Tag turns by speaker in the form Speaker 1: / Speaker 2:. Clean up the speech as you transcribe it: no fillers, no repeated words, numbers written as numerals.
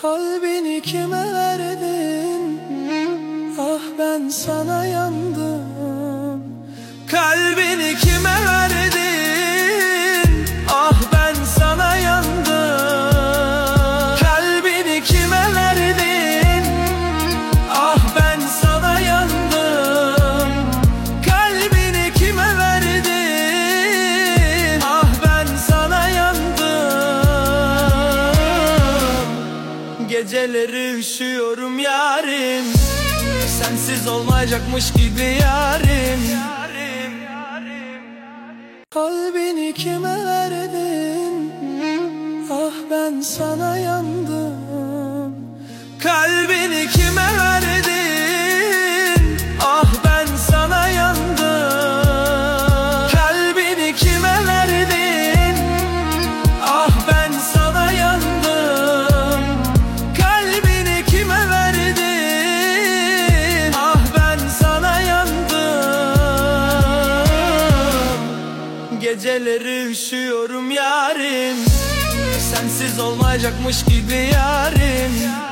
Speaker 1: Kalbini kime verdin? Ah ben sana yandım. Kalbini kime verdin? Ah ben sana yandım. Kalbini kime verdin? Ah ben sana yandım. Kalbini kime verdin? Ah ben sana yandım. Geceleri üşüyorum yarim, sensiz olmayacakmış gibi yarim. Kalbini kime verdin? Ah ben sana yandım. Kalbini kime verdin? Ah ben sana yandım. Kalbini kime verdin? Ah ben sana yandım. Kalbini kime verdin? Ah ben sana yandım. Geceleri üşüyorum yarim, sensiz olmayacakmış gibi yarim.